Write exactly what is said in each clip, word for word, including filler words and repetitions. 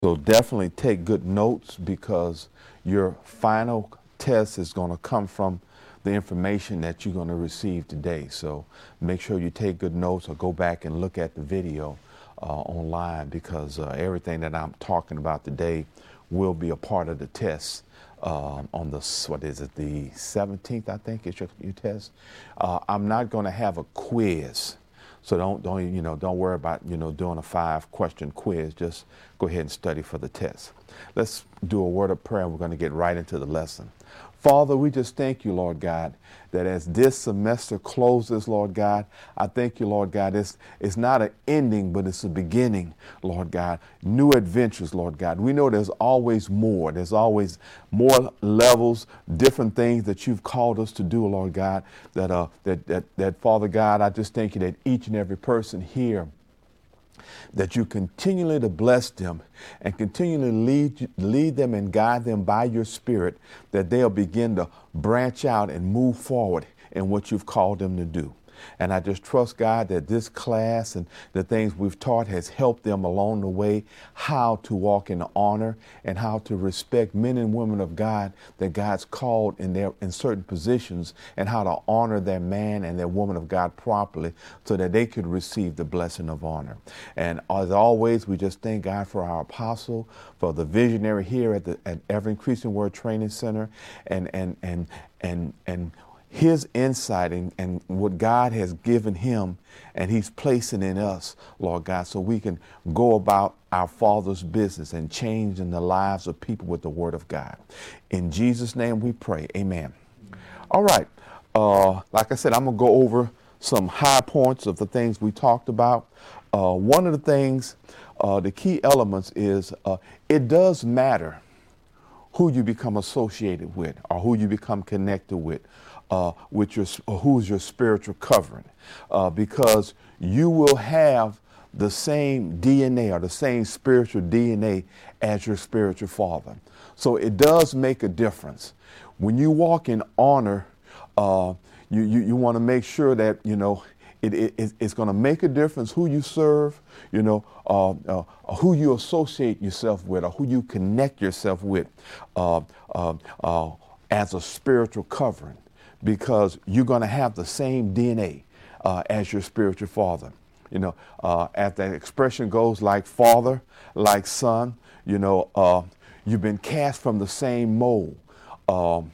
So definitely take good notes because your final test is going to come from the information that you're going to receive today. So make sure you take good notes or go back and look at the video uh, online because uh, everything that I'm talking about today will be a part of the test. Um, on the, what is it, the seventeenth, I think is your, your test. Uh, I'm not going to have a quiz. So don't, don't, you know, don't worry about, you know, doing a five question quiz. Just go ahead and study for the test. Let's do a word of prayer and we're going to get right into the lesson. Father, we just thank you, Lord God, that as this semester closes, Lord God, I thank you, Lord God, it's, it's not an ending, but it's a beginning, Lord God. New adventures, Lord God. We know there's always more. There's always more levels, different things that you've called us to do, Lord God, that, uh, that, that, that Father God, I just thank you that each and every person here, that you continually to bless them and continually lead, lead them and guide them by your spirit, that they'll begin to branch out and move forward in what you've called them to do. And I just trust, God, that this class and the things we've taught has helped them along the way how to walk in honor and how to respect men and women of God that God's called in their in certain positions, and how to honor their man and their woman of God properly so that they could receive the blessing of honor. And as always, we just thank God for our apostle, for the visionary here at the at Ever Increasing Word Training Center, and and and and and his insight and, and what God has given him and he's placing in us, Lord God, so we can go about our Father's business and changing the lives of people with the Word of God. In Jesus' name we pray. Amen. All right. Uh, like I said, I'm going to go over some high points of the things we talked about. Uh, one of the things, uh, the key elements is uh, it does matter who you become associated with or who you become connected with. Uh, with your, uh, who's your spiritual covering, uh, because you will have the same D N A or the same spiritual D N A as your spiritual father. So it does make a difference. When you walk in honor, uh, you, you, you want to make sure that, you know, it, it, it's going to make a difference who you serve, you know, uh, uh, who you associate yourself with or who you connect yourself with uh, uh, uh, as a spiritual covering. Because you're going to have the same D N A uh, as your spiritual father. You know, uh, as that expression goes, like father, like son, you know, uh, you've been cast from the same mold. Um,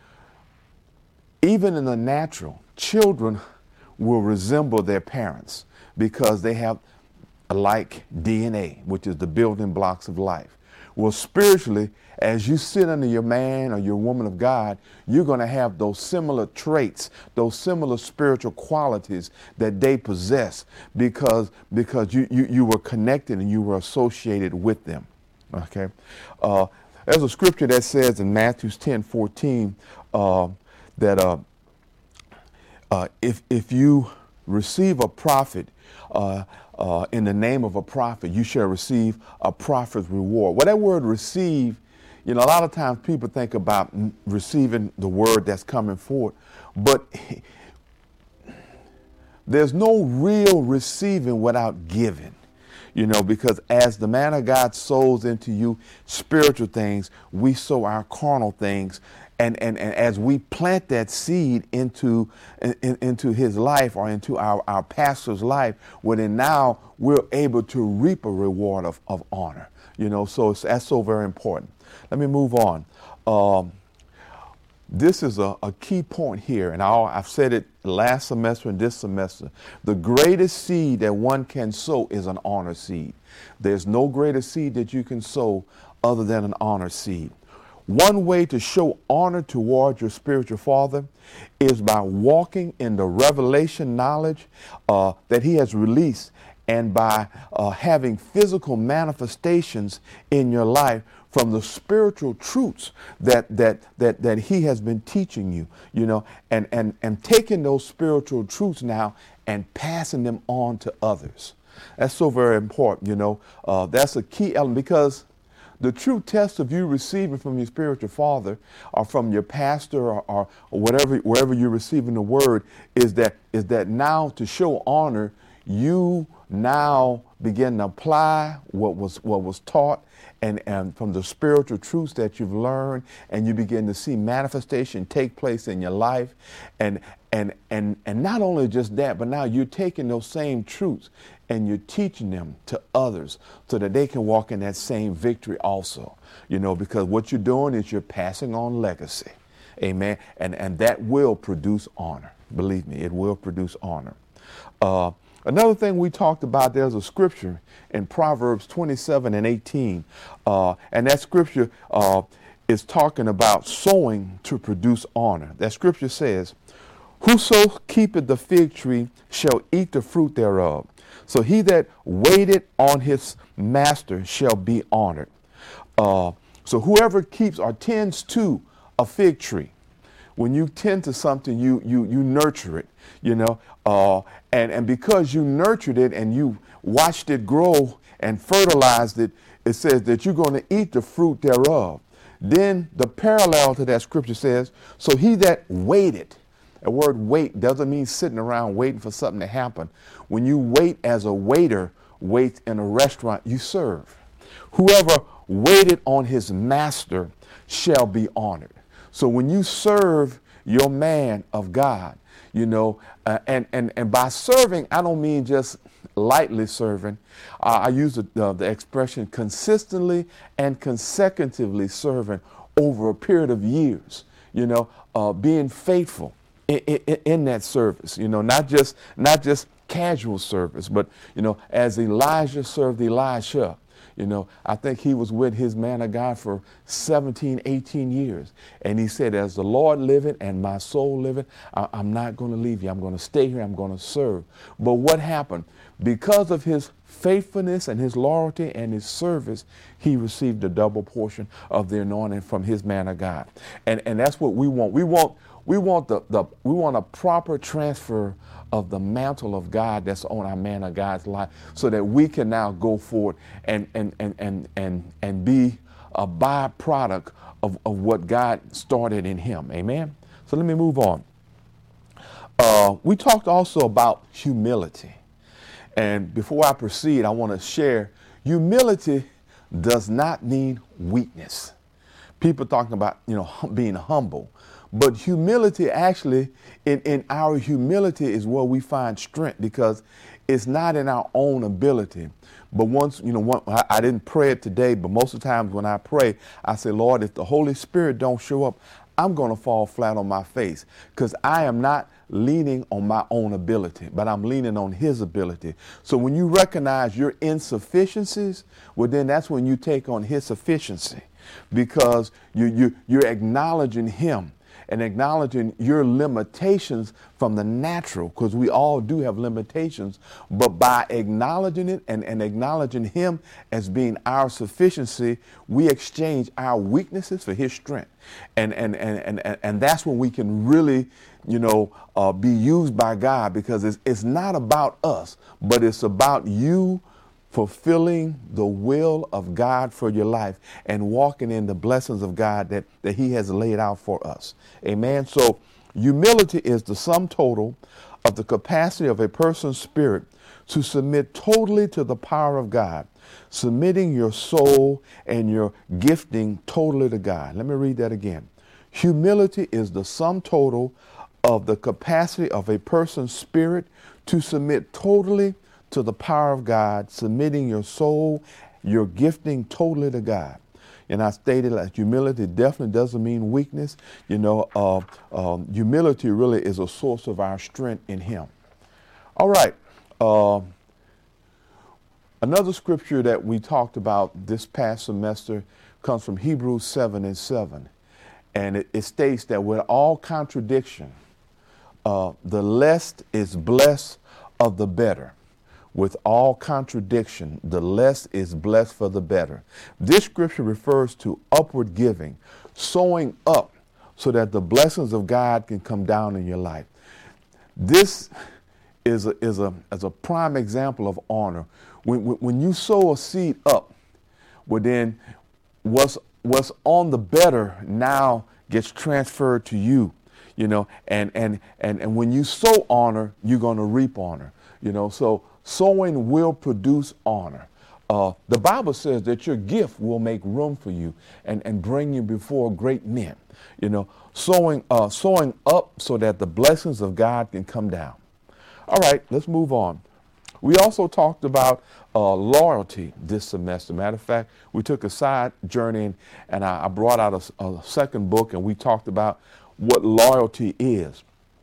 even in the natural, children will resemble their parents because they have a like D N A, which is the building blocks of life. Well, spiritually, as you sit under your man or your woman of God, you're going to have those similar traits, those similar spiritual qualities that they possess because, because you, you, you were connected and you were associated with them. Okay. Uh, there's a scripture that says in Matthew ten fourteen uh, that uh, uh, if, if you receive a prophet, uh, Uh, in the name of a prophet, you shall receive a prophet's reward. Well, that word receive, you know, a lot of times people think about receiving the word that's coming forth, but there's no real receiving without giving, you know, because as the man of God sows into you spiritual things, we sow our carnal things. And, and, and as we plant that seed into in, into his life or into our, our pastor's life, well, then now we're able to reap a reward of, of honor. You know, so it's, that's so very important. Let me move on. Um, this is a, a key point here, and I'll, I've said it last semester and this semester. The greatest seed that one can sow is an honor seed. There's no greater seed that you can sow other than an honor seed. One way to show honor toward your spiritual father is by walking in the revelation knowledge uh, that he has released, and by uh, having physical manifestations in your life from the spiritual truths that that that that he has been teaching you, you know, and and and taking those spiritual truths now and passing them on to others. That's so very important, you know. Uh, that's a key element, because the true test of you receiving from your spiritual father or from your pastor or, or, or whatever, wherever you're receiving the word, is that is that now to show honor, you now begin to apply what was what was taught and, and from the spiritual truths that you've learned, and you begin to see manifestation take place in your life. And and and and not only just that, but now you're taking those same truths and you're teaching them to others so that they can walk in that same victory also. You know, because what you're doing is you're passing on legacy. Amen. And and that will produce honor. Believe me, it will produce honor. Uh, another thing we talked about, there's a scripture in Proverbs twenty-seven and eighteen. Uh, and that scripture uh, is talking about sowing to produce honor. That scripture says, "Whoso keepeth the fig tree shall eat the fruit thereof. So he that waited on his master shall be honored." Uh, so whoever keeps or tends to a fig tree, when you tend to something, you you you nurture it, you know, uh, and and because you nurtured it and you watched it grow and fertilized it, it says that you're going to eat the fruit thereof. Then the parallel to that scripture says, "So he that waited." The word wait doesn't mean sitting around waiting for something to happen. When you wait as a waiter, wait in a restaurant, you serve. Whoever waited on his master shall be honored. So when you serve your man of God, you know, uh, and, and, and by serving, I don't mean just lightly serving. Uh, I use the, uh, the expression consistently and consecutively serving over a period of years, you know, uh, being faithful in, in, in that service, you know, not just not just casual service, but, you know, as Elijah served Elisha. You know, I think he was with his man of God for seventeen, eighteen years. And he said, "As the Lord liveth and my soul liveth, I, I'm not going to leave you. I'm going to stay here. I'm going to serve." But what happened? Because of his faithfulness and his loyalty and his service, he received a double portion of the anointing from his man of God. And, and that's what we want. We want we want the, the we want a proper transfer of the mantle of God that's on our man of God's life, so that we can now go forward and and and and and, and be a byproduct of, of what God started in him. Amen. So let me move on. Uh, we talked also about humility. And before I proceed, I want to share, humility does not mean weakness. People talking about, you know, hum- being humble. But humility actually, in, in our humility is where we find strength, because it's not in our own ability. But once, you know, one, I, I didn't pray it today, but most of the times when I pray, I say, "Lord, if the Holy Spirit don't show up, I'm going to fall flat on my face, because I am not leaning on my own ability, but I'm leaning on his ability." So when you recognize your insufficiencies, well, then that's when you take on his sufficiency, because you, you, you're acknowledging him and acknowledging your limitations from the natural, because we all do have limitations. But by acknowledging it and, and acknowledging him as being our sufficiency, we exchange our weaknesses for his strength. And and and and, and that's when we can really, you know, uh, be used by God, because it's, it's not about us, but it's about you fulfilling the will of God for your life and walking in the blessings of God that, that he has laid out for us. Amen. So humility is the sum total of the capacity of a person's spirit to submit totally to the power of God, submitting your soul and your gifting totally to God. Let me read that again. Humility is the sum total of the capacity of a person's spirit to submit totally to the power of God, submitting your soul, your gifting totally to God. And I stated that humility definitely doesn't mean weakness. You know, uh, um, humility really is a source of our strength in him. All right. Uh, another scripture that we talked about this past semester comes from Hebrews seven and seven. And it, it states that with all contradiction, uh, the less is blessed of the better. With all contradiction, the less is blessed for the better. This scripture refers to upward giving, sowing up so that the blessings of God can come down in your life. This is a, is a, is a prime example of honor. When, when, when you sow a seed up, well then what's, what's on the better now gets transferred to you, you know, and, and, and, and when you sow honor, you're going to reap honor, you know, so Sowing will produce honor. Uh, the Bible says that your gift will make room for you and, and bring you before great men. You know, sowing, uh, sowing up so that the blessings of God can come down. All right, let's move on. We also talked about uh, loyalty this semester. Matter of fact, we took a side journey and, and I, I brought out a, a second book and we talked about what loyalty is.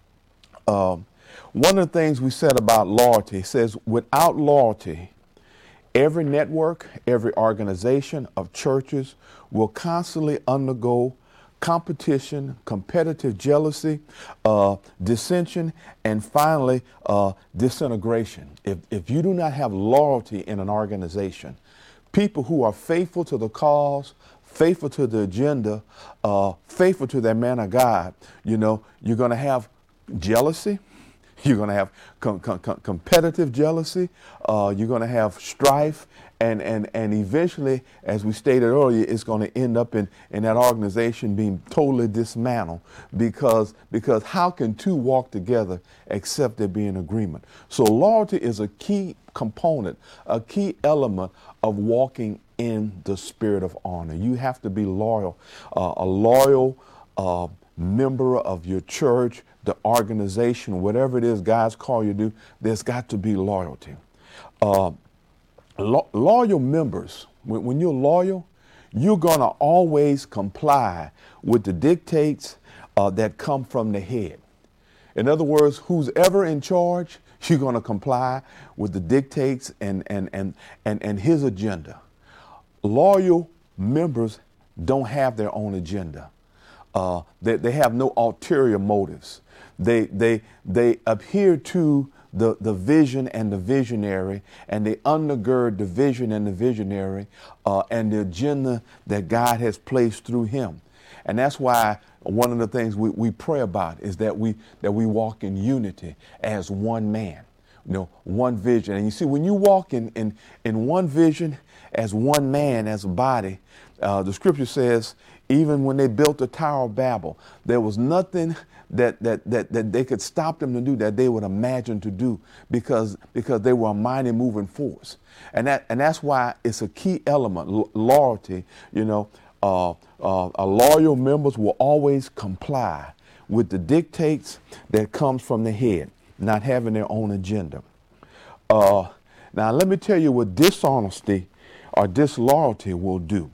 Um, one of the things we said about loyalty says without loyalty, every network, every organization of churches will constantly undergo competition, competitive jealousy, uh, dissension, and finally uh, disintegration. If, if you do not have loyalty in an organization, people who are faithful to the cause, faithful to the agenda, uh, faithful to their man of God, you know, you're going to have jealousy. You're going to have com- com- competitive jealousy. Uh, you're going to have strife. And, and, and eventually, as we stated earlier, it's going to end up in, in that organization being totally dismantled because, because how can two walk together except there be an agreement? So loyalty is a key component, a key element of walking in the spirit of honor. You have to be loyal, uh, a loyal uh, member of your church, the organization, whatever it is God's called you to do, there's got to be loyalty. Uh, lo- loyal members, when, when you're loyal, you're going to always comply with the dictates uh, that come from the head. In other words, who's ever in charge, you're going to comply with the dictates and, and, and, and, and his agenda. Loyal members don't have their own agenda. Uh, they, they have no ulterior motives. They, they, they adhere to the, the vision and the visionary, and they undergird the vision and the visionary uh, and the agenda that God has placed through him. And that's why one of the things we, we pray about is that we, that we walk in unity as one man, you know, one vision. And you see, when you walk in, in, in one vision as one man, as a body, uh, the scripture says, even when they built the Tower of Babel, there was nothing that, that, that, that they could stop them to do that they would imagine to do because, because they were a mighty moving force. And, that, and that's why it's a key element, lo- loyalty. You know, uh, uh, uh, loyal members will always comply with the dictates that comes from the head, not having their own agenda. Uh, now, let me tell you what dishonesty or disloyalty will do.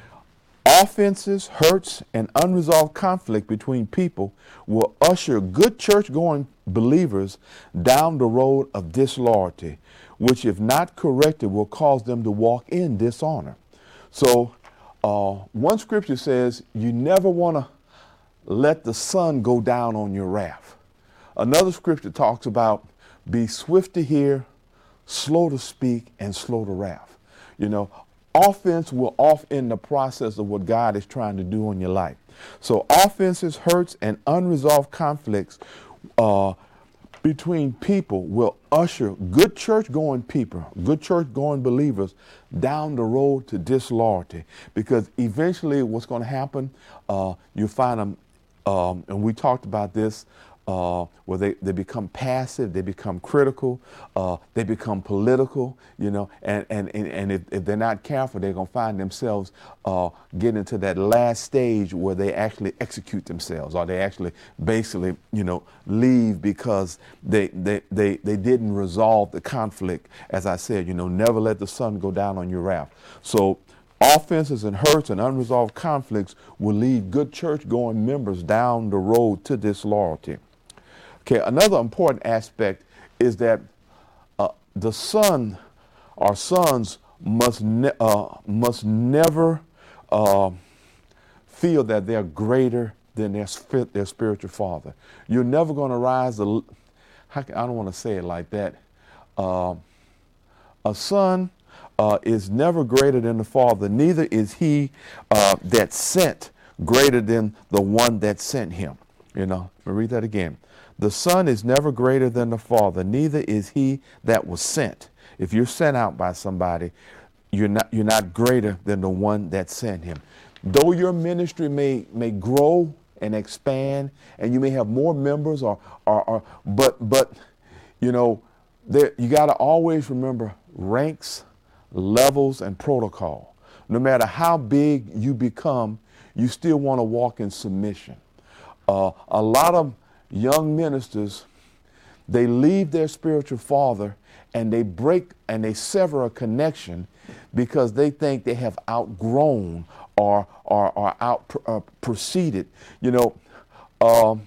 Offenses, hurts, and unresolved conflict between people will usher good church-going believers down the road of disloyalty, which, if not corrected, will cause them to walk in dishonor. So uh, one scripture says you never want to let the sun go down on your wrath. Another scripture talks about be swift to hear, slow to speak, and slow to wrath. You know, offense will off in the process of what God is trying to do in your life. So offenses, hurts, and unresolved conflicts uh, between people will usher good church-going people, good church-going believers down the road to disloyalty. Because eventually what's going to happen, uh, you find them, um, and we talked about this, Uh, where they, they become passive, they become critical, uh, they become political, you know, and, and, and, and if, if they're not careful, they're going to find themselves uh, getting into that last stage where they actually execute themselves, or they actually basically, you know, leave because they, they, they, they didn't resolve the conflict. As I said, you know, never let the sun go down on your wrath. So offenses and hurts and unresolved conflicts will lead good church-going members down the road to disloyalty. Okay, another important aspect is that uh, the son or sons must ne- uh, must never uh, feel that they're greater than their sp- their spiritual father. You're never going to rise. To, how can, I don't want to say it like that. Uh, a son uh, is never greater than the father. Neither is he uh, that sent greater than the one that sent him. You know, let me read that again. The Son is never greater than the Father, neither is he that was sent. If you're sent out by somebody, you're not, you're not greater than the one that sent him. Though your ministry may, may grow and expand, and you may have more members, or, or, or but, but, you know, there, you got to always remember ranks, levels, and protocol. No matter how big you become, you still want to walk in submission. Uh, a lot of young ministers, they leave their spiritual father and they break and they sever a connection because they think they have outgrown or or, or out uh, proceeded. You know, um,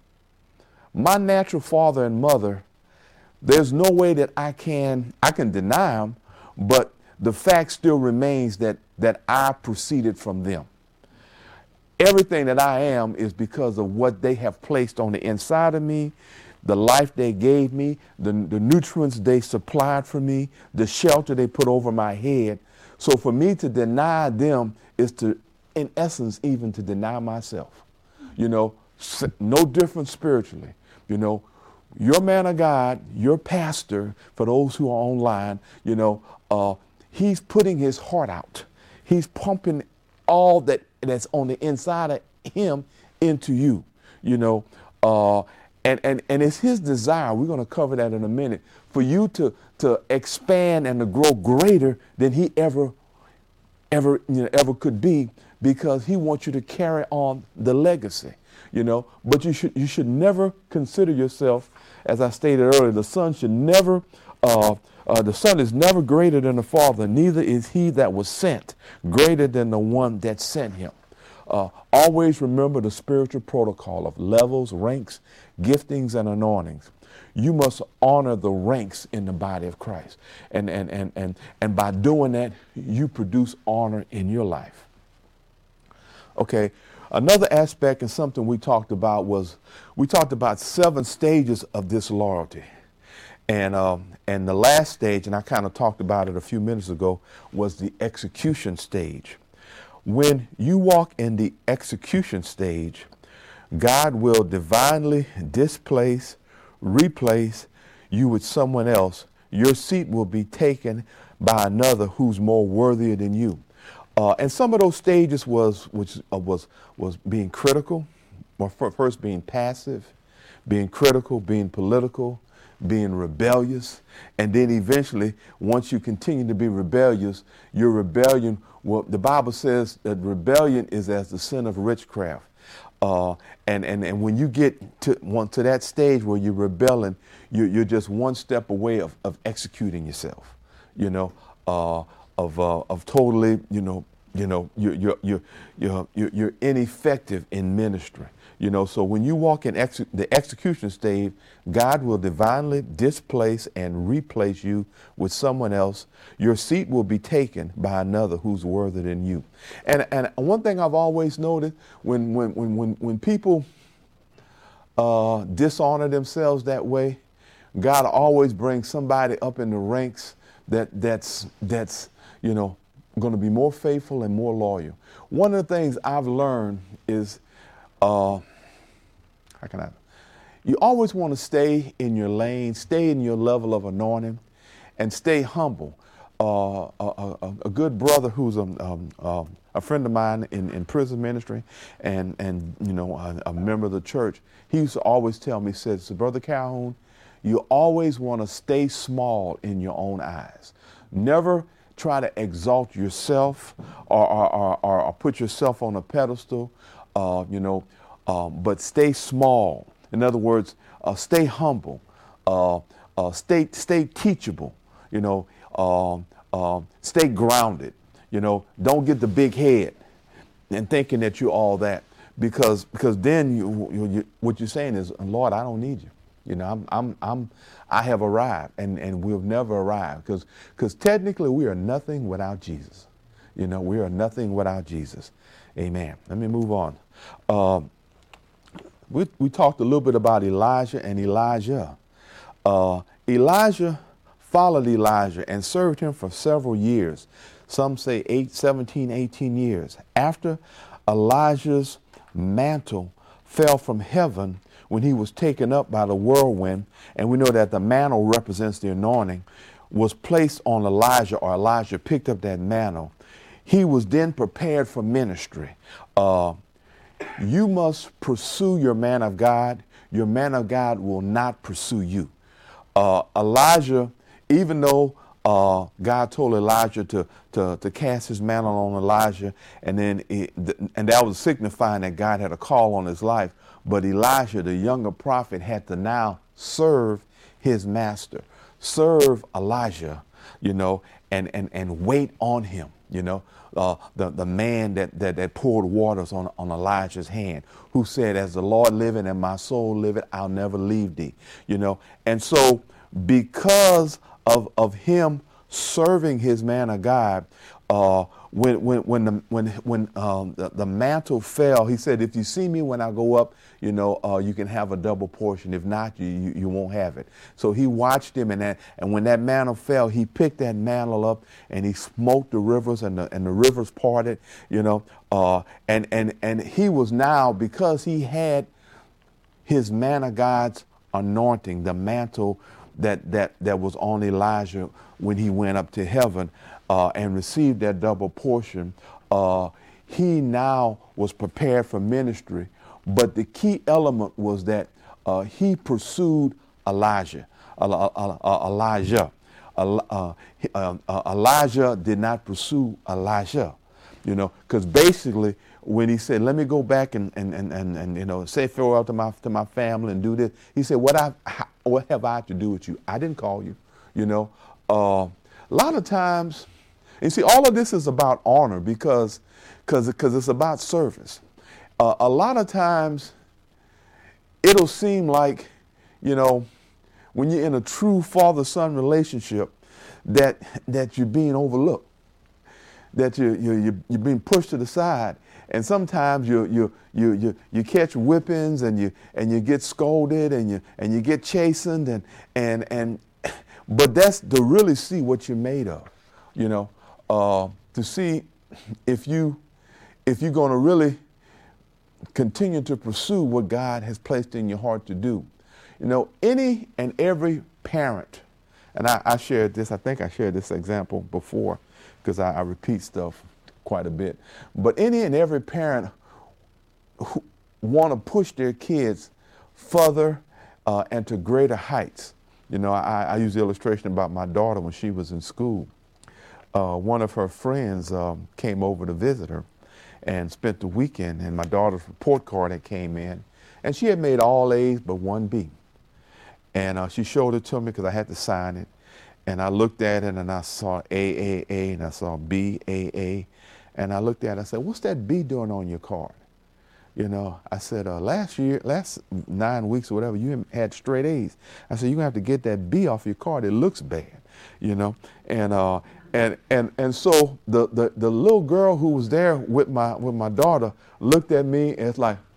my natural father and mother, there's no way that I can I can deny them, but the fact still remains that that I proceeded from them. Everything that I am is because of what they have placed on the inside of me, the life they gave me, the, the nutrients they supplied for me, the shelter they put over my head. So for me to deny them is to, in essence, even to deny myself. You know, no different spiritually. You know, your man of God, your pastor, for those who are online, you know, uh, he's putting his heart out. He's pumping all that that's on the inside of him into you, you know, uh, and, and, and it's his desire, we're going to cover that in a minute, for you to, to expand and to grow greater than he ever, ever, you know, ever could be, because he wants you to carry on the legacy, you know, but you should, you should never consider yourself, as I stated earlier, the son should never, uh, Uh, the Son is never greater than the Father, neither is he that was sent greater than the one that sent him. Uh, always remember the spiritual protocol of levels, ranks, giftings, and anointings. You must honor the ranks in the body of Christ. And, and, and, and, and by doing that, you produce honor in your life. Okay, another aspect and something we talked about was, we talked about seven stages of disloyalty. And um, and the last stage, and I kind of talked about it a few minutes ago, was the execution stage. When you walk in the execution stage, God will divinely displace, replace you with someone else. Your seat will be taken by another who's more worthier than you. Uh, and some of those stages was which uh, was was being critical, or first being passive, being critical, being political, being rebellious, and then eventually, once you continue to be rebellious, your rebellion, well, the Bible says that rebellion is as the sin of witchcraft. Uh, and, and, and when you get to, one, to that stage where you're rebelling, you're, you're just one step away of, of executing yourself, you know, uh, of, uh, of totally, you know, you know, you're, you're, you're, you're, you're, you're ineffective in ministry. You know, so when you walk in ex- the execution stage, God will divinely displace and replace you with someone else. Your seat will be taken by another who's worthier than you. And and one thing I've always noted, when when when when, when people uh, dishonor themselves that way, God always brings somebody up in the ranks that that's that's you know going to be more faithful and more loyal. One of the things I've learned is, Uh, how can I? You always want to stay in your lane, stay in your level of anointing, and stay humble. Uh, a, a, a good brother who's a, um, uh, a friend of mine in, in prison ministry, and and you know a, a member of the church, he used to always tell me, he said, "So Brother Calhoun, you always want to stay small in your own eyes. Never try to exalt yourself or or, or, or, or put yourself on a pedestal." Uh, you know, um, but stay small. In other words, uh, stay humble, uh, uh, stay stay teachable. You know, um, uh, stay grounded. You know, don't get the big head and thinking that you're all that, because because then you, you, you what you're saying is, Lord, I don't need you. You know, I'm I'm I'm I have arrived, and and we'll never arrive, because because technically we are nothing without Jesus. You know, we are nothing without Jesus. Amen. Let me move on. Uh, we, we talked a little bit about Elijah and Elijah. Uh, Elijah followed Elijah and served him for several years. Some say eight, seventeen, eighteen years. After Elijah's mantle fell from heaven when he was taken up by the whirlwind, and we know that the mantle represents the anointing, was placed on Elijah, or Elijah picked up that mantle. He was then prepared for ministry. Uh, you must pursue your man of God. Your man of God will not pursue you. Uh, Elijah, even though uh, God told Elijah to, to, to cast his mantle on Elijah, and then it, and that was signifying that God had a call on his life. But Elijah, the younger prophet, had to now serve his master, serve Elijah, you know, and, and, and wait on him, you know, uh, the, the man that, that, that poured waters on, on Elijah's hand, who said, as the Lord liveth and my soul liveth, I'll never leave thee, you know. And so because of, of him serving his man of God, uh, when when when the when when um, the, the mantle fell, he said, if you see me when I go up, you know, uh, you can have a double portion. If not, you, you you won't have it. So he watched him, and that, and when that mantle fell, he picked that mantle up and he smote the rivers, and the and the rivers parted, you know, uh, and and and he was now, because he had his man of God's anointing, the mantle that that that was on Elijah when he went up to heaven. Uh, and received that double portion, uh, he now was prepared for ministry. But the key element was that uh, he pursued Elijah. Uh, uh, uh, Elijah. Uh, uh, uh, Elijah did not pursue Elijah, you know, because basically when he said, let me go back and, and, and, and, and you know, say farewell to my, to my family and do this, he said, what, I, what have I to do with you? I didn't call you, you know. Uh, a lot of times, and see, all of this is about honor because because because it's about service. Uh, a lot of times it'll seem like, you know, when you're in a true father-son relationship, that that you're being overlooked, that you you you you're being pushed to the side, and sometimes you you you you you catch whippings and you and you get scolded and you and you get chastened and and and, but that's to really see what you're made of, you know. Uh, to see if you if you're going to really continue to pursue what God has placed in your heart to do. You know, any and every parent, and I, I shared this, I think I shared this example before because I, I repeat stuff quite a bit, but any and every parent who want to push their kids further uh, and to greater heights. You know, I, I use the illustration about my daughter when she was in school. Uh, one of her friends um, came over to visit her and spent the weekend, and my daughter's report card had came in, and she had made all A's but one B. And uh, she showed it to me because I had to sign it, and I looked at it and I saw A, A, A, and I saw B, A, A, and I looked at it and I said, what's that B doing on your card? You know, I said, uh, last year, last nine weeks or whatever, you had straight A's. I said, you're going to have to get that B off your card. It looks bad, you know, and uh, And and and so the, the, the little girl who was there with my with my daughter looked at me and it's like,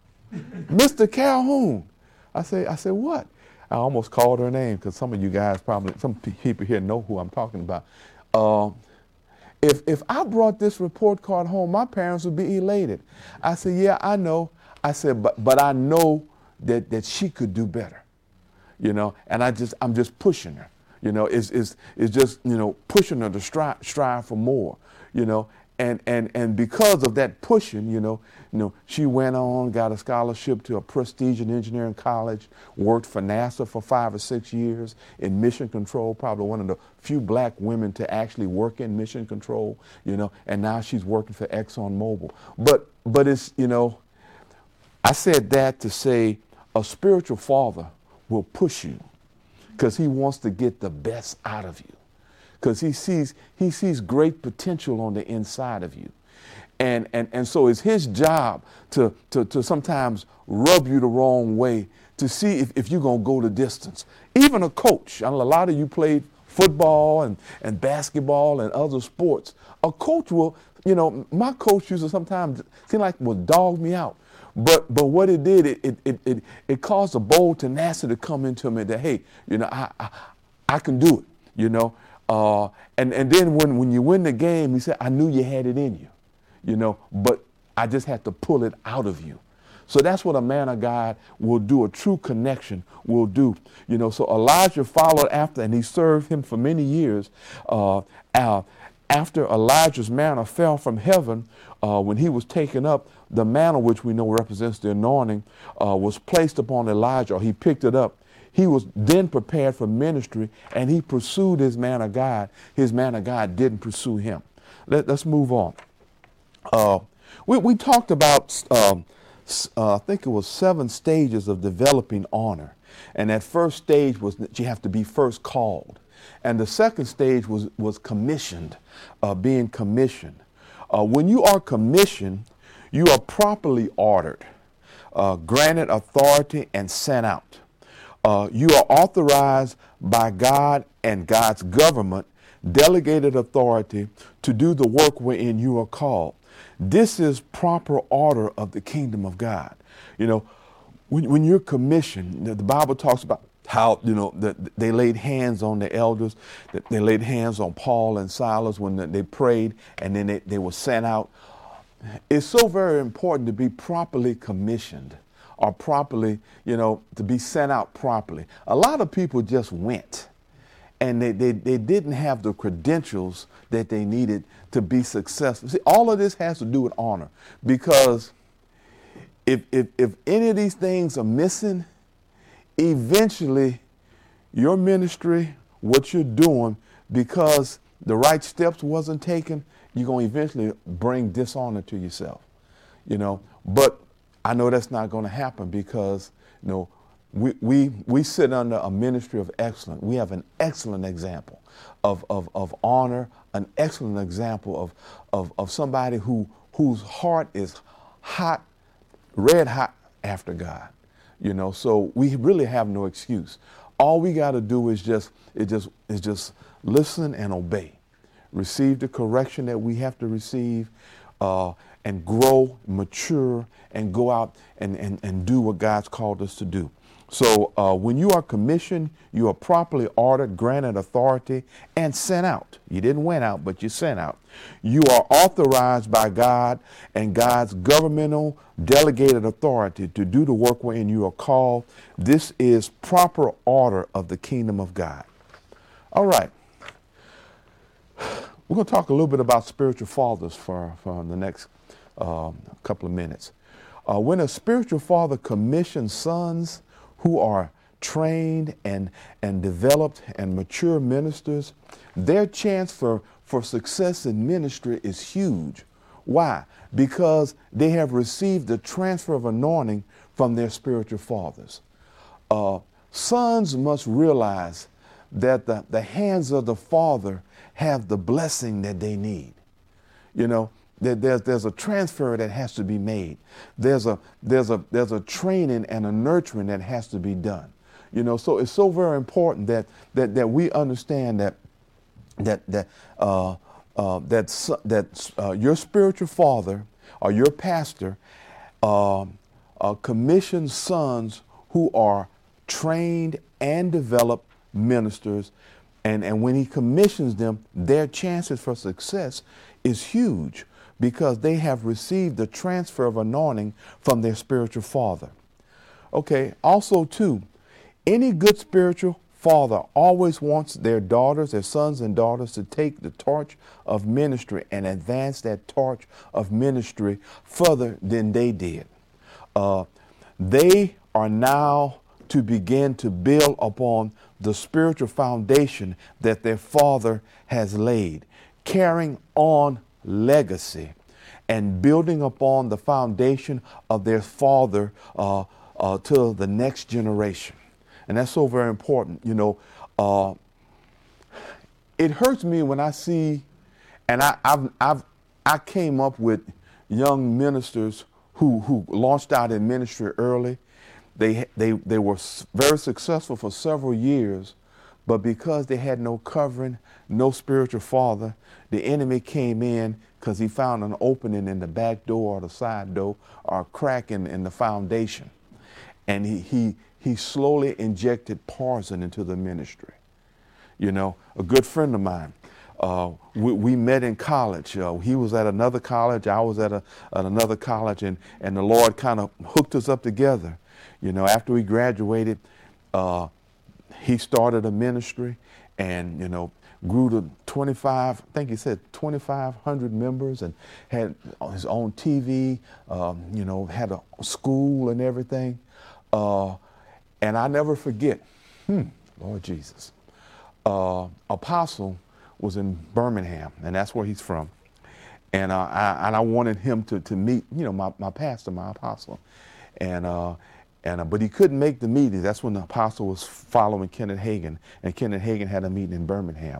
Mister Calhoun. I say I said what? I almost called her name because some of you guys probably, some people here know who I'm talking about. Uh, if if I brought this report card home, my parents would be elated. I said, yeah, I know. I said, but but I know that that she could do better, you know. And I just I'm just pushing her. You know, it's, it's, it's just, you know, pushing her to strive, strive for more, you know, and, and, and because of that pushing, you know, you know, she went on, got a scholarship to a prestigious engineering college, worked for NASA for five or six years in mission control, probably one of the few black women to actually work in mission control, you know, and now she's working for ExxonMobil. But, but it's, you know, I said that to say a spiritual father will push you, because he wants to get the best out of you, because he sees he sees great potential on the inside of you, and and and so it's his job to to to sometimes rub you the wrong way to see if, if you're gonna go the distance. Even a coach, I know a lot of you played football and and basketball and other sports. A coach will, you know, my coach used to sometimes seem like would dog me out. But but what it did, it it it it, it caused a bold tenacity to come into me that, hey, you know, I I, I can do it, you know. Uh, and, and then when, when you win the game, he said, I knew you had it in you, you know, but I just had to pull it out of you. So that's what a man of God will do, a true connection will do. You know, so Elijah followed after, and he served him for many years. Uh, uh, after Elijah's mantle fell from heaven, uh, when he was taken up, the mantle, which we know represents the anointing, uh, was placed upon Elijah, or he picked it up. he was then prepared for ministry, and he pursued his man of God. His man of God didn't pursue him. Let, let's move on. Uh, we, we talked about, um, uh, I think it was seven stages of developing honor. And that first stage was that you have to be first called. And the second stage was, was commissioned, uh, being commissioned. Uh, when you are commissioned, you are properly ordered, uh, granted authority, and sent out. Uh, you are authorized by God and God's government, delegated authority to do the work wherein you are called. This is proper order of the kingdom of God. You know, when, when you're commissioned, the Bible talks about how, you know, that they laid hands on the elders, that they laid hands on Paul and Silas when they prayed, and then they, they were sent out. It's so very important to be properly commissioned, or properly, you know, to be sent out properly. A lot of people just went, and they, they, they didn't have the credentials that they needed to be successful. See, all of this has to do with honor, because if, if, if any of these things are missing, eventually your ministry, what you're doing, because the right steps wasn't taken, you're going to eventually bring dishonor to yourself, you know. But I know that's not going to happen, because, you know, we, we, we sit under a ministry of excellence. We have an excellent example of, of, of honor, an excellent example of, of, of somebody who, whose heart is hot, red hot after God, you know. So we really have no excuse. All we got to do is just, it just, is just listen and obey. Receive the correction that we have to receive, uh, and grow, mature, and go out and, and, and do what God's called us to do. So uh, when you are commissioned, you are properly ordered, granted authority, and sent out. You didn't went out, but you sent out. You are authorized by God and God's governmental delegated authority to do the work wherein you are called. This is proper order of the kingdom of God. All right. We're going to talk a little bit about spiritual fathers for, for the next uh, couple of minutes. Uh, when a spiritual father commissions sons who are trained and, and developed and mature ministers, their chance for, for success in ministry is huge. Why? Because they have received the transfer of anointing from their spiritual fathers. Uh, sons must realize that the, the hands of the Father have the blessing that they need. You know, there, there's, there's a transfer that has to be made. There's a, there's, a, there's a training and a nurturing that has to be done. You know, so it's so very important that, that, that we understand that, that, that, uh, uh, that, that uh, your spiritual father or your pastor uh, uh, commissions sons who are trained and developed ministers, and, and when he commissions them, their chances for success is huge, because they have received the transfer of anointing from their spiritual father. Okay, also too, any good spiritual father always wants their daughters, their sons and daughters, to take the torch of ministry and advance that torch of ministry further than they did. Uh, they are now to begin to build upon the spiritual foundation that their father has laid, carrying on legacy and building upon the foundation of their father uh, uh, to the next generation. And that's so very important. You know, uh, it hurts me when I see, and I, I've, I've, I came up with young ministers who, who launched out in ministry early. They, they, they were very successful for several years, but because they had no covering, no spiritual father, the enemy came in because he found an opening in the back door or the side door or a crack in, in the foundation. And he, he, he slowly injected poison into the ministry. You know, a good friend of mine, uh, we, we met in college. Uh, he was at another college, I was at, a, at another college, and, and the Lord kind of hooked us up together. You know, after we graduated, uh, he started a ministry and, you know, grew to twenty-five, I think he said twenty-five hundred members, and had his own T V, um, you know, had a school and everything. Uh, and I never forget, Hmm, Lord Jesus. Uh, Apostle was in Birmingham, and that's where he's from. And uh, I, and I wanted him to, to meet, you know, my, my pastor, my apostle. And, uh, and uh, but he couldn't make the meeting. That's when the apostle was following Kenneth Hagin, and Kenneth Hagin had a meeting in Birmingham.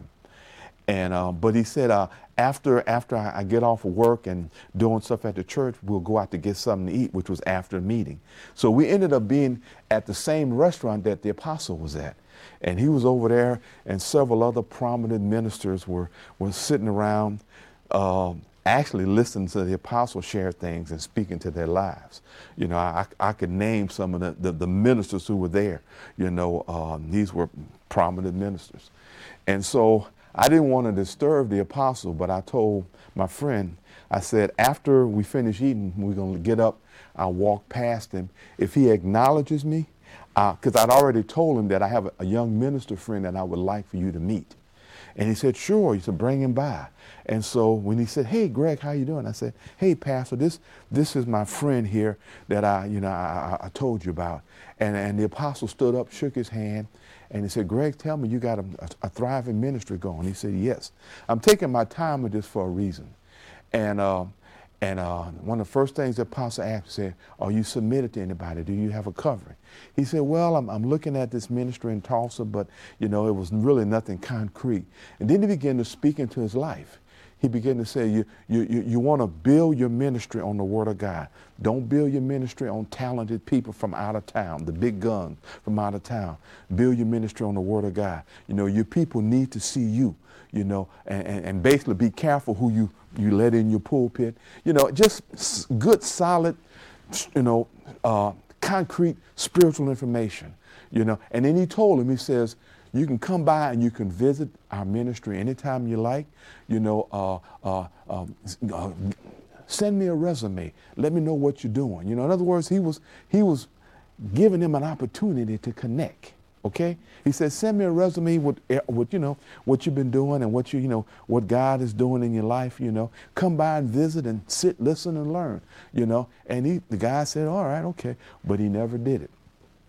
And uh, but he said, uh, after after I, I get off of work and doing stuff at the church, we'll go out to get something to eat, which was after the meeting. So we ended up being at the same restaurant that the apostle was at. And he was over there, and several other prominent ministers were, were sitting around, uh, actually listening to the apostle share things and speaking to their lives. You know, I, I could name some of the, the, the ministers who were there. You know, um, these were prominent ministers. And so I didn't want to disturb the apostle, but I told my friend, I said, after we finish eating, we're going to get up, I'll walk past him. If he acknowledges me, because uh, I'd already told him that I have a, a young minister friend that I would like for you to meet. And he said, sure. He said, bring him by. And so when he said, hey, Greg, how you doing? I said, hey, Pastor, this this is my friend here that I, you know, I, I told you about. And, and the apostle stood up, shook his hand, and he said, Greg, tell me you got a, a, a thriving ministry going. He said, yes. I'm taking my time with this for a reason. And uh, and uh, one of the first things the apostle asked, said, are you submitted to anybody? Do you have a covering? He said, well, I'm, I'm looking at this ministry in Tulsa, but, you know, it was really nothing concrete. And then he began to speak into his life. He began to say, you, you, you, you want to build your ministry on the Word of God. Don't build your ministry on talented people from out of town, the big guns from out of town. Build your ministry on the Word of God. You know, your people need to see you, you know, and, and, and basically be careful who you, you let in your pulpit. You know, just good, solid, you know, uh, concrete spiritual information, you know. And then he told him, he says, you can come by and you can visit our ministry anytime you like. You know, uh, uh, uh, uh, send me a resume. Let me know what you're doing. You know, in other words, he was he was giving him an opportunity to connect. Okay, he said, send me a resume with with you know what you've been doing and what you you know what God is doing in your life. You know, come by and visit and sit, listen, and learn. You know, and he the guy said, all right, okay, but he never did it.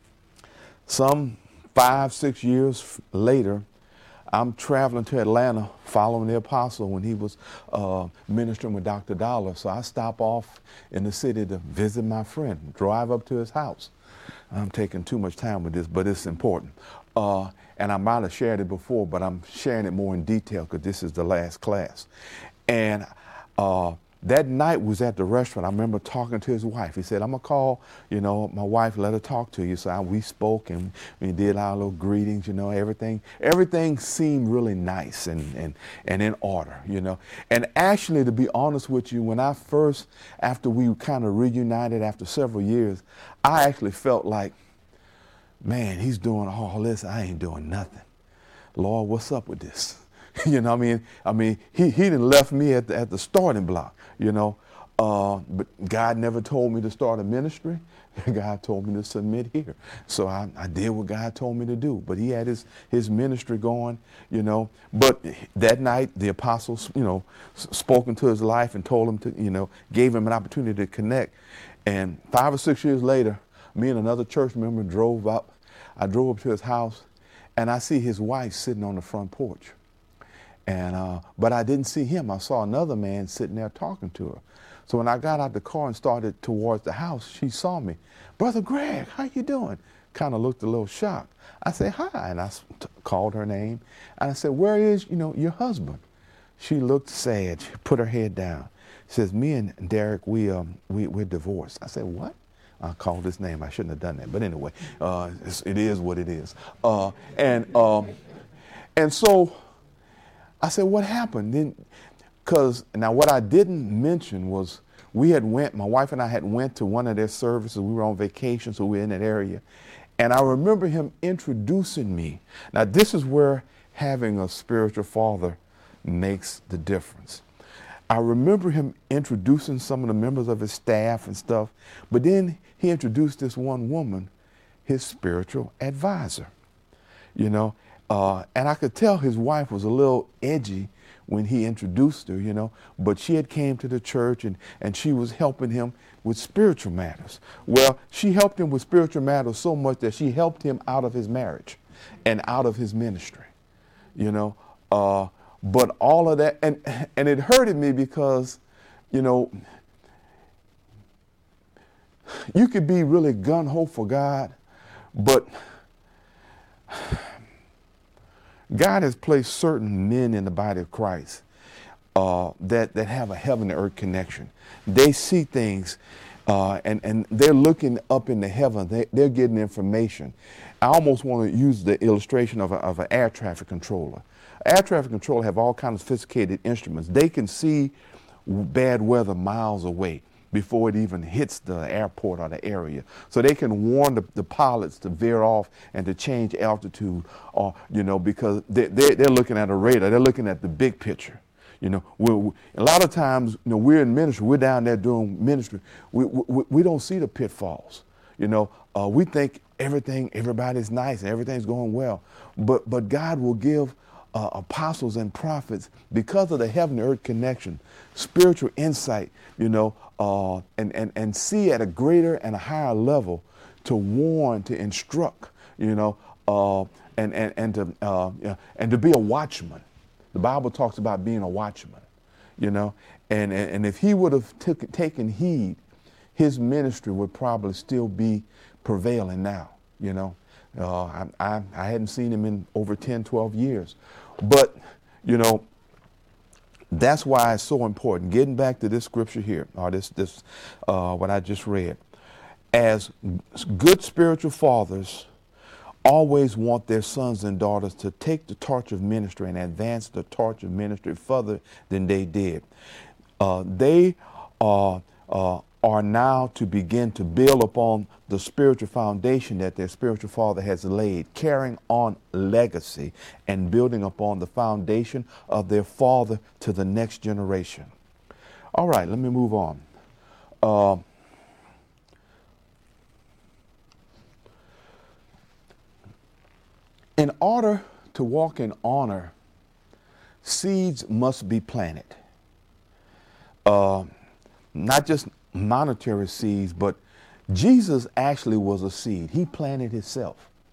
Some Five, six years later, I'm traveling to Atlanta following the apostle when he was uh, ministering with Doctor Dollar. So I stop off in the city to visit my friend, drive up to his house. I'm taking too much time with this, but it's important. Uh, and I might have shared it before, but I'm sharing it more in detail because this is the last class. And uh, that night was at the restaurant. I remember talking to his wife. He said, I'm going to call, you know, my wife, let her talk to you. So I, we spoke and we did our little greetings, you know, everything. Everything seemed really nice and, and, and in order, you know. And actually, to be honest with you, when I first, after we kind of reunited after several years, I actually felt like, man, he's doing all this. I ain't doing nothing. Lord, what's up with this? You know what I mean? I mean, he, he done left me at the, at the starting block, you know. Uh, but God never told me to start a ministry. God told me to submit here. So I, I did what God told me to do. But he had his, his ministry going, you know. But that night, the apostles, you know, spoke into his life and told him to, you know, gave him an opportunity to connect. And five or six years later, me and another church member drove up. I drove up to his house, and I see his wife sitting on the front porch. And, uh, but I didn't see him. I saw another man sitting there talking to her. So when I got out the car and started towards the house, she saw me. Brother Greg, how you doing? Kind of looked a little shocked. I said, hi, and I t- called her name. And I said, where is, you know, your husband? She looked sad. She put her head down. She says, me and Derek, we, um, we, we're divorced. I said, what? I called his name. I shouldn't have done that. But anyway, uh, it is what it is. Uh, and, um, and so, I said, what happened? Then, because now what I didn't mention was we had went, my wife and I had went to one of their services. We were on vacation, so we were in that area. And I remember him introducing me. Now, this is where having a spiritual father makes the difference. I remember him introducing some of the members of his staff and stuff, but then he introduced this one woman, his spiritual advisor, you know. Uh, and I could tell his wife was a little edgy when he introduced her, you know, but she had came to the church and, and she was helping him with spiritual matters. Well, she helped him with spiritual matters so much that she helped him out of his marriage. and out of his ministry, you know. Uh, but all of that, and, and it hurted me because, you know, you could be really gung-ho for God, but God has placed certain men in the body of Christ uh, that, that have a heaven and earth connection. They see things uh, and, and they're looking up into heaven. They, they're getting information. I almost want to use the illustration of, a, of an air traffic controller. Air traffic controller have all kinds of sophisticated instruments. They can see bad weather miles away before it even hits the airport or the area. So they can warn the, the pilots to veer off and to change altitude, or, you know, because they, they, they're looking at a radar. They're looking at the big picture. You know, we're, we, a lot of times, you know, we're in ministry, we're down there doing ministry. We, we, we don't see the pitfalls. You know, uh, we think everything, everybody's nice and everything's going well. But, but God will give Uh, apostles and prophets, because of the heaven and earth connection, spiritual insight, you know, uh, and, and, and see at a greater and a higher level to warn, to instruct, you know, uh, and, and, and, to, uh, you know, and to be a watchman. The Bible talks about being a watchman, you know, and, and, and if he would have took, taken heed, his ministry would probably still be prevailing now, you know. Uh, I, I, I hadn't seen him in over ten, twelve years. But, you know, that's why it's so important. Getting back to this scripture here, or this, this uh, what I just read. As good spiritual fathers always want their sons and daughters to take the torch of ministry and advance the torch of ministry further than they did. Uh, they are, uh, are now to begin to build upon the spiritual foundation that their spiritual father has laid, carrying on legacy and building upon the foundation of their father to the next generation. All right, let me move on. Uh, in order to walk in honor, seeds must be planted. Uh, not just monetary seeds, but Jesus actually was a seed. He planted himself.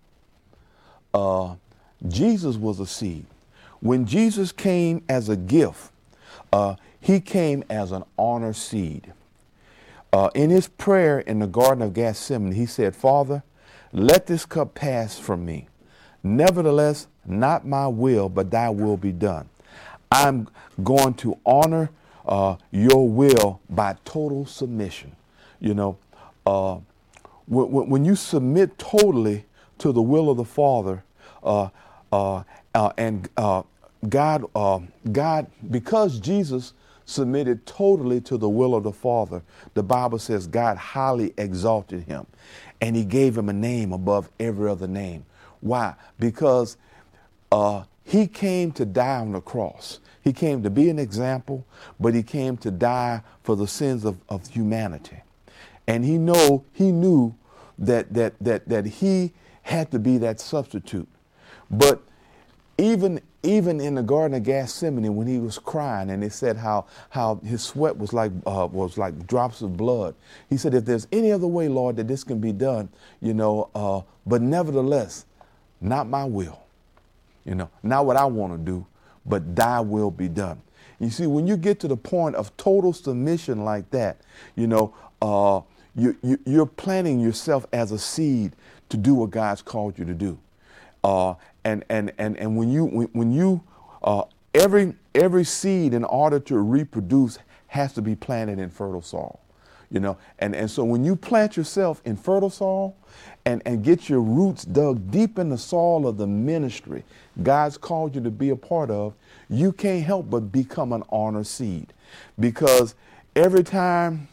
Uh, Jesus was a seed. When Jesus came as a gift, uh, he came as an honor seed. Uh, in his prayer in the Garden of Gethsemane, he said, "Father, let this cup pass from me. Nevertheless, not my will, but thy will be done." I'm going to honor uh, your will by total submission. You know, Uh, when, when you submit totally to the will of the Father, uh, uh, uh, and uh, God, uh, God, because Jesus submitted totally to the will of the Father, the Bible says God highly exalted him, and he gave him a name above every other name. Why? Because uh, he came to die on the cross. He came to be an example, but he came to die for the sins of, of humanity. And he know he knew that that that that he had to be that substitute. But even even in the Garden of Gethsemane, when he was crying, and they said how how his sweat was like uh, was like drops of blood, he said, "If there's any other way, Lord, that this can be done, you know, uh, but nevertheless, not my will, you know, not what I want to do, but thy will be done." You see, when you get to the point of total submission like that, you know. Uh, You, you, you're planting yourself as a seed to do what God's called you to do, uh, and and and and when you when, when you uh, every every seed, in order to reproduce, has to be planted in fertile soil, you know. And and so when you plant yourself in fertile soil, and and get your roots dug deep in the soil of the ministry God's called you to be a part of, you can't help but become an honor seed, because every time.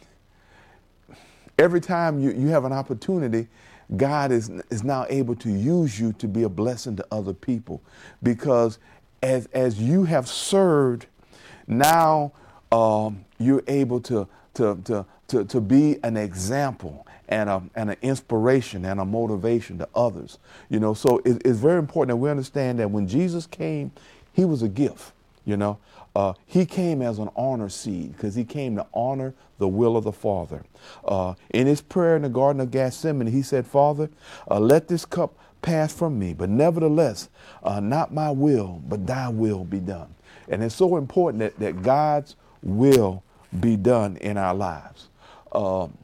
Every time you, you have an opportunity, God is, is now able to use you to be a blessing to other people, because as, as you have served, now um, you're able to, to, to, to, to be an example and, a, and an inspiration and a motivation to others. You know, so it, it's very important that we understand that when Jesus came, he was a gift, you know. Uh, he came as an honor seed, because he came to honor the will of the Father. Uh, in his prayer in the Garden of Gethsemane, he said, "Father, uh, let this cup pass from me, but nevertheless, uh, not my will, but thy will be done. And it's so important that, that God's will be done in our lives. Um,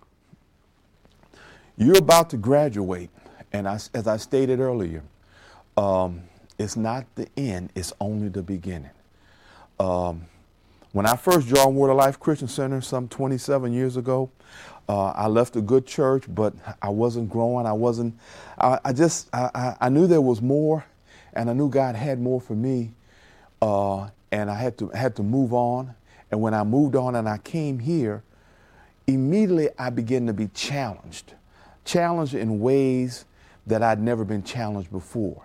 you're about to graduate, and I, as I stated earlier, um, it's not the end, it's only the beginning. Um, when I first joined Word of Life Christian Center some twenty-seven years ago, uh, I left a good church, but I wasn't growing. I wasn't, I, I just, I, I knew there was more, and I knew God had more for me, uh, and I had to, had to move on. And when I moved on and I came here, immediately I began to be challenged, challenged in ways that I'd never been challenged before.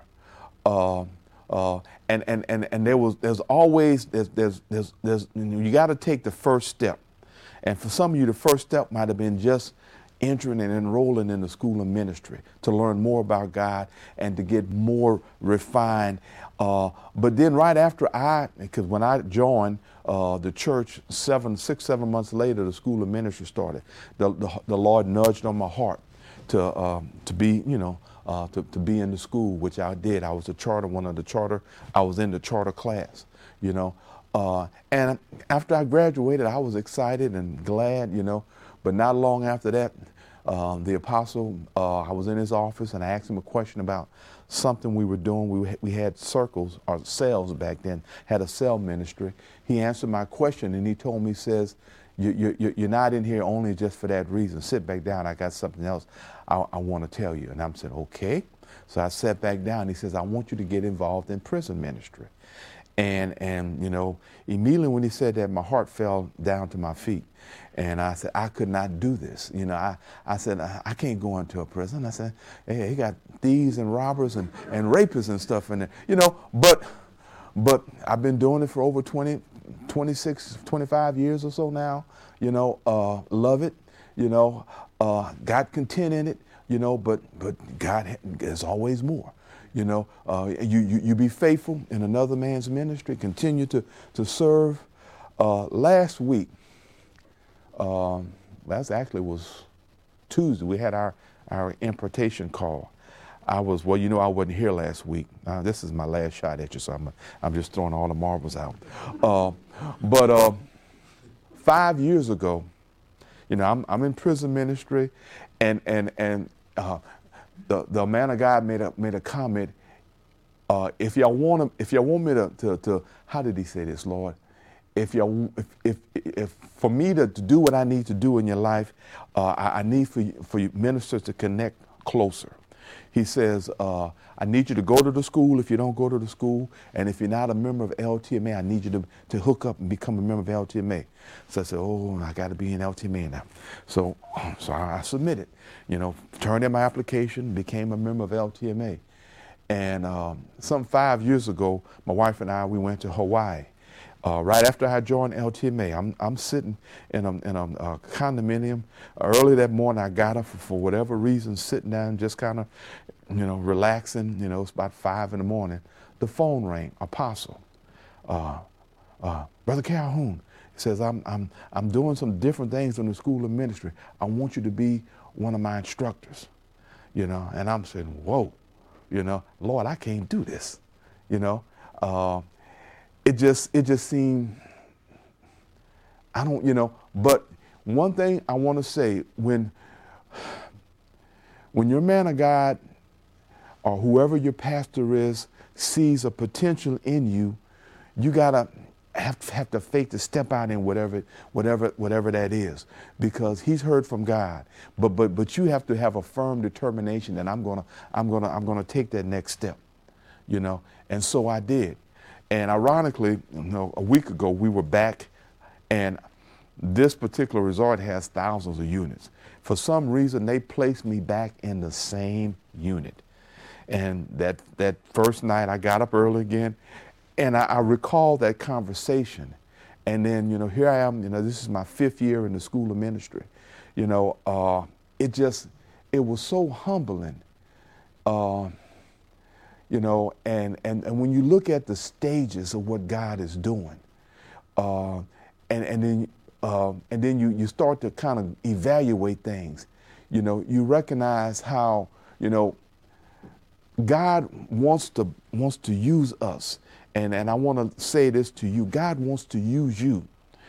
Uh, uh, and, and, and, and there was, there's always, there's, there's, there's, there's you got to take the first step. And for some of you, the first step might have been just entering and enrolling in the school of ministry to learn more about God and to get more refined. Uh, but then right after I, because when I joined uh, the church seven, six, seven months later, the school of ministry started. The, the, the Lord nudged on my heart to, um, to be, you know, Uh, to, to be in the school, which I did. I was a charter, one of the charter. I was in the charter class, you know. Uh, and after I graduated, I was excited and glad, you know. But not long after that, uh, the apostle, uh, I was in his office and I asked him a question about something we were doing. We, we had circles, or cells back then, had a cell ministry. He answered my question and he told me, he says, You, you, you're not in here only just for that reason. Sit back down. I got something else I, I want to tell you. And I'm saying, okay. So I sat back down. He says, I want you to get involved in prison ministry. And, and you know, immediately when he said that, my heart fell down to my feet. And I said, I could not do this. You know, I, I said, I, I can't go into a prison. I said, hey, he got thieves and robbers and, and rapists and stuff in there. You know, but, but I've been doing it for over twenty, twenty-six, twenty-five years or so now, you know, uh, love it, you know, uh, got content in it, you know, but, but God, there's always more, you know, uh, you, you, you be faithful in another man's ministry, continue to, to serve. Uh, last week, um, that actually was Tuesday, we had our, our importation call. I was, well, you know, I wasn't here last week. Uh, this is my last shot at you, so I'm, I'm just throwing all the marbles out. Uh, but uh, five years ago, you know, I'm, I'm in prison ministry, and and and uh, the the man of God made a made a comment. Uh, if y'all want to, if y'all want me to, to, to, how did he say this, Lord? If y'all, if, if, if for me to, to do what I need to do in your life, uh, I, I need for you, for you ministers to connect closer. He says, uh, I need you to go to the school if you don't go to the school. And if you're not a member of L T M A, I need you to, to hook up and become a member of L T M A. So I said, oh, I got to be in L T M A now. So, so I submitted, you know, turned in my application, became a member of L T M A. And um, some five years ago, my wife and I, we went to Hawaii. Uh, right after I joined L T M A, I'm, I'm sitting in a, in a uh, condominium. Early that morning, I got up for, for whatever reason, sitting down, just kind of, you know, relaxing. You know, it's about five in the morning. The phone rang. Apostle, uh, uh, Brother Calhoun, says, I'm, I'm, I'm doing some different things in the school of ministry. I want you to be one of my instructors. You know, and I'm saying, whoa, you know, Lord, I can't do this. You know. Uh, It just, it just seemed, I don't, you know, but one thing I want to say, when, when your man of God or whoever your pastor is sees a potential in you, you gotta have, have the faith to step out in whatever, whatever, whatever that is, because he's heard from God. But, but, but you have to have a firm determination that I'm gonna, I'm gonna, I'm gonna take that next step, you know, and so I did. And ironically, you know, a week ago, we were back, and this particular resort has thousands of units. For some reason, they placed me back in the same unit. And that, that first night, I got up early again, and I, I recall that conversation. And then, you know, here I am, you know, this is my fifth year in the school of ministry. You know, uh, it just, it was so humbling. Uh, You know, and, and, and when you look at the stages of what God is doing, uh, and, and then, uh, and then you, you start to kind of evaluate things, you know, you recognize how, you know, God wants to wants to use us, and, and I want to say this to you. God wants to use you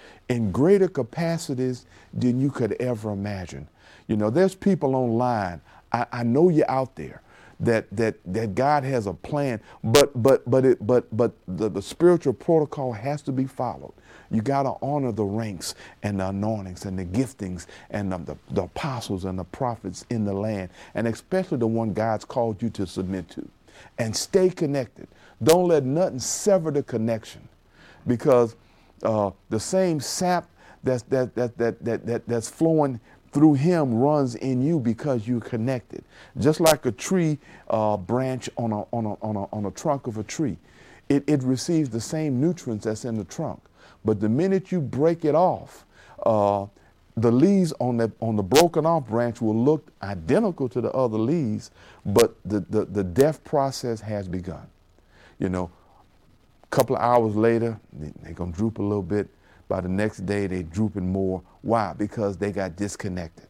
in greater capacities than you could ever imagine. You know, there's people online. I, I know you're out there that that that God has a plan, but but but it but but the, the spiritual protocol has to be followed. You got to honor the ranks and the anointings and the giftings and the, the, the apostles and the prophets in the land, and especially the one God's called you to submit to. And stay connected. Don't let nothing sever the connection, because uh, the same sap that's, that, that, that, that, that, that's flowing through him runs in you because you're connected. Just like a tree uh, branch on a, on, a, on, a, on a trunk of a tree. It, it receives the same nutrients that's in the trunk. But the minute you break it off, uh, the leaves on the, on the broken off branch will look identical to the other leaves, but the, the, the death process has begun. You know, a couple of hours later, they, they're going to droop a little bit. By the next day, they're drooping more. Why? Because they got disconnected.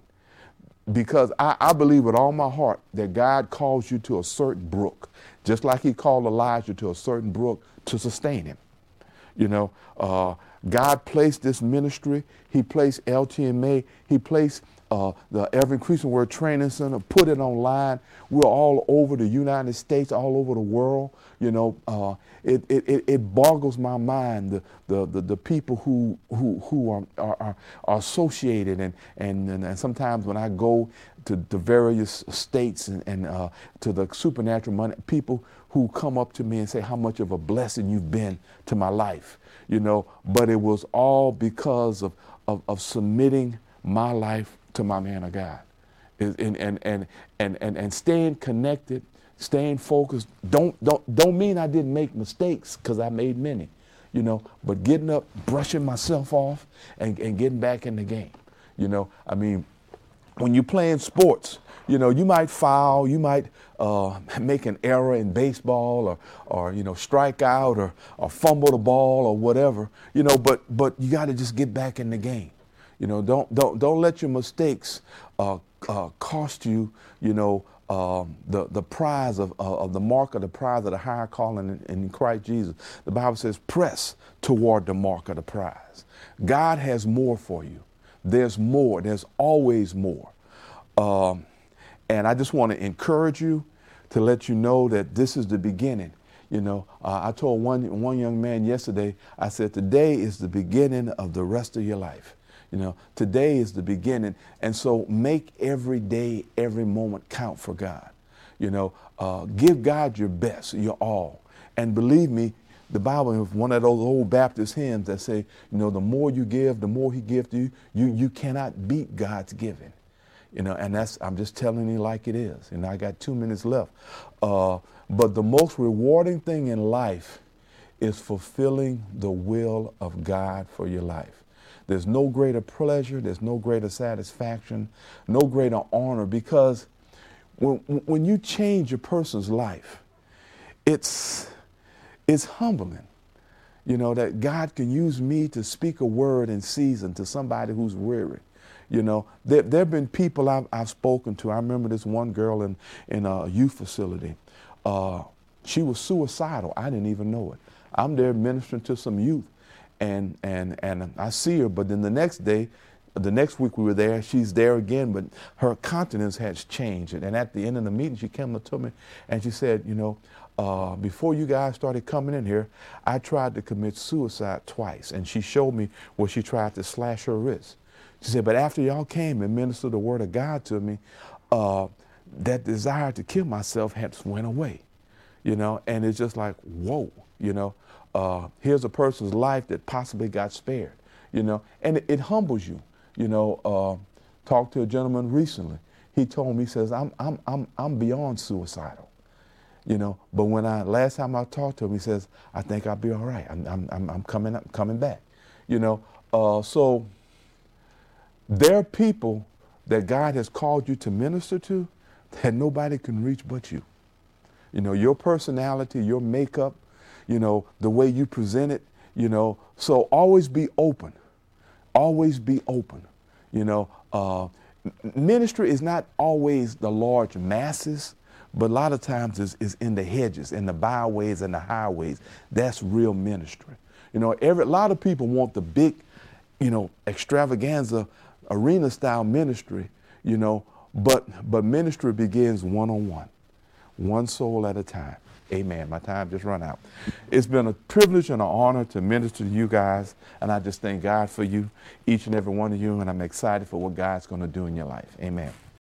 Because I, I believe with all my heart that God calls you to a certain brook, just like he called Elijah to a certain brook to sustain him. You know, uh, God placed this ministry. He placed L T M A. He placed uh, the Ever Increasing Word Training Center, put it online. We're all over the United States, all over the world. You know, uh, it, it, it boggles my mind, the, the, the, the people who, who, who are, are, are associated. And, and, and sometimes when I go to the various states and, and uh, to the supernatural money, people who come up to me and say how much of a blessing you've been to my life, you know, but it was all because of, of, of submitting my life to my man of God. And, and, and, and, and, and staying connected, staying focused. Don't, don't, don't mean I didn't make mistakes, because I made many, you know, but getting up, brushing myself off and, and getting back in the game. You know, I mean, when you're playing sports, you know, you might foul, you might uh, make an error in baseball, or, or you know, strike out, or, or fumble the ball, or whatever, you know, but but you got to just get back in the game. You know, don't don't don't let your mistakes uh, uh, cost you, you know, um, the the prize of uh, of the mark of the prize of the higher calling in, in Christ Jesus. The Bible says, press toward the mark of the prize. God has more for you. There's more. There's always more. Um, and I just want to encourage you to let you know that this is the beginning. You know, uh, I told one one young man yesterday, I said, today is the beginning of the rest of your life. You know, today is the beginning. And so make every day, every moment count for God. You know, uh, give God your best, your all. And believe me, the Bible is one of those old Baptist hymns that say, you know, the more you give, the more he gives to you. You, you cannot beat God's giving. You know, and that's, I'm just telling you like it is. And I got two minutes left. Uh, but the most rewarding thing in life is fulfilling the will of God for your life. There's no greater pleasure, there's no greater satisfaction, no greater honor, because when, when you change a person's life, it's, it's humbling. You know, that God can use me to speak a word in season to somebody who's weary. You know, there, there have been people I've, I've spoken to. I remember this one girl in, in a youth facility. Uh, she was suicidal. I didn't even know it. I'm there ministering to some youth. And, and, and I see her, but then the next day, the next week we were there, she's there again, but her countenance has changed. And at the end of the meeting, she came up to me and she said, you know, uh, before you guys started coming in here, I tried to commit suicide twice. And she showed me where she tried to slash her wrist. She said, but after y'all came and ministered the word of God to me, uh, that desire to kill myself had went away, you know, and it's just like, whoa, you know. Uh, here's a person's life that possibly got spared, you know, and it, it humbles you. You know, uh, talked to a gentleman recently. He told me, he says, I'm, I'm, I'm, I'm beyond suicidal, you know, but when I, last time I talked to him, he says, I think I'll be all right. I'm, I'm, I'm, I'm coming up, coming back, you know. Uh, so there are people that God has called you to minister to that nobody can reach but you. You know, your personality, your makeup, you know, the way you present it, you know, so always be open. Always be open. You know, uh, ministry is not always the large masses, But a lot of times it's, it's in the hedges, in the byways and the highways. That's real ministry. You know, every, a lot of people want the big, you know, extravaganza, arena style ministry, you know, but, but ministry begins one-on-one, one soul at a time. Amen. My time just run out. It's been a privilege and an honor to minister to you guys, and I just thank God for you, each and every one of you, and I'm excited for what God's going to do in your life. Amen.